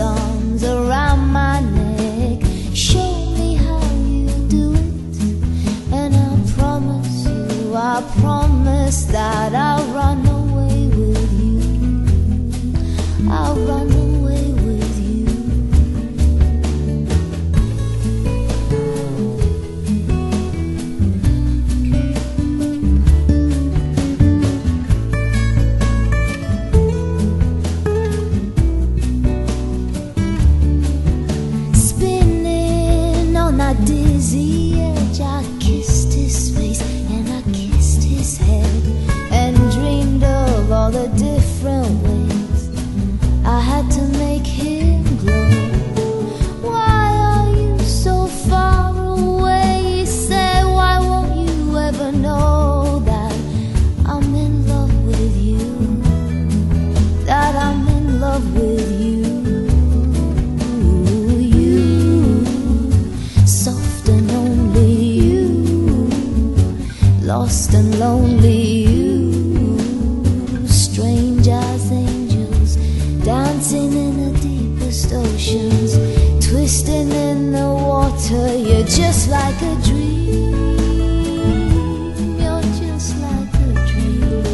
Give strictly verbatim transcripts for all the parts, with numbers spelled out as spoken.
arms around my neck. Show me how you do it, and I promise you, I promise that I'll run away with you. I'll run away with you. Spinning on that dizzy edge, I kissed his face and I kissed his head, and dreamed of all the different ways I had to make him glow. Why are you so far away? He said, why won't you ever know that I'm in love with you, that I'm in love with you. You, soft and only you, lost and lonely you, strange as angels, dancing in the deepest oceans, twisting in the water. You're just like a dream. You're just like a dream.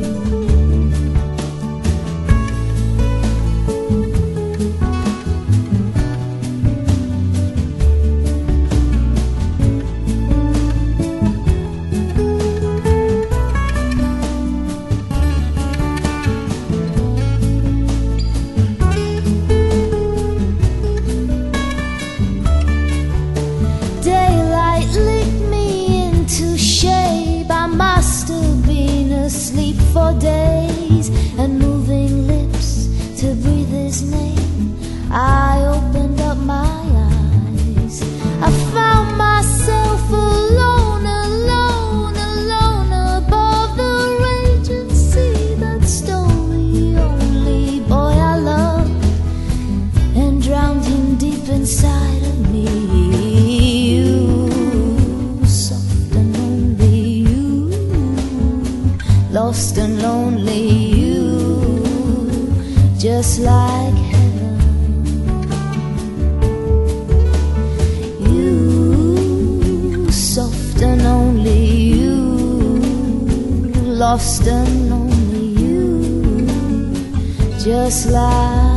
Daylight licked me into shape. I must have been asleep for days, and moving lips to breathe his name. I opened up my eyes. I found myself alone, alone, alone above the raging sea that stole the only boy I loved and drowned him deep inside of me. You, soft and only you, lost and lonely you, just like heaven. You, soft and only you, lost and lonely you, just like